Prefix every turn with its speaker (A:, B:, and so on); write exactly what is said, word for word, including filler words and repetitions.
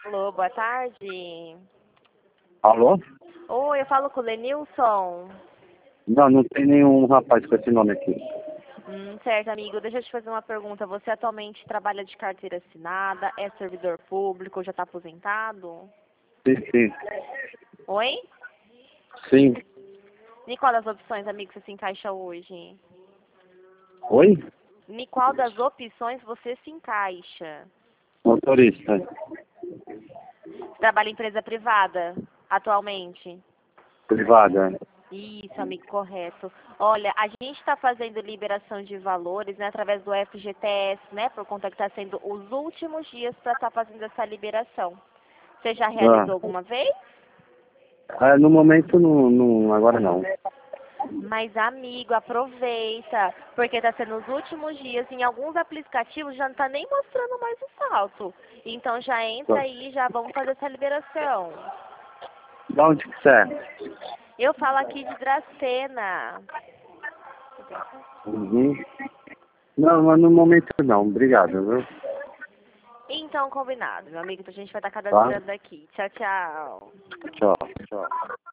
A: Alô, boa tarde.
B: Alô?
A: Oi, eu falo com o Lenilson.
B: Não, não tem nenhum rapaz com esse nome aqui.
A: Hum, certo, amigo. Deixa eu te fazer uma pergunta. Você atualmente trabalha de carteira assinada, é servidor público, já está aposentado?
B: Sim, sim.
A: Oi?
B: Sim.
A: Em qual das opções, amigo, você se encaixa hoje?
B: Oi?
A: Em qual das opções você se encaixa?
B: Motorista.
A: Você trabalha em empresa privada atualmente?
B: Privada.
A: Isso, amigo, correto. Olha, a gente está fazendo liberação de valores, né, através do F G T S, né, por conta que está sendo os últimos dias para estar fazendo essa liberação. Você já realizou
B: Ah.
A: alguma vez?
B: Ah, no momento, não, não, agora não.
A: Mas, amigo, aproveita, porque está sendo os últimos dias. Em alguns aplicativos já não está nem mostrando mais o salto. Então já entra aí e já vamos fazer essa liberação.
B: De onde que você é?
A: Eu falo aqui de Dracena.
B: Uhum. Não, mas no momento não. Obrigado, viu?
A: Então, combinado, meu amigo. Então a gente vai estar
B: Tá?
A: cadastrando aqui. Tchau, tchau.
B: Tchau, tchau.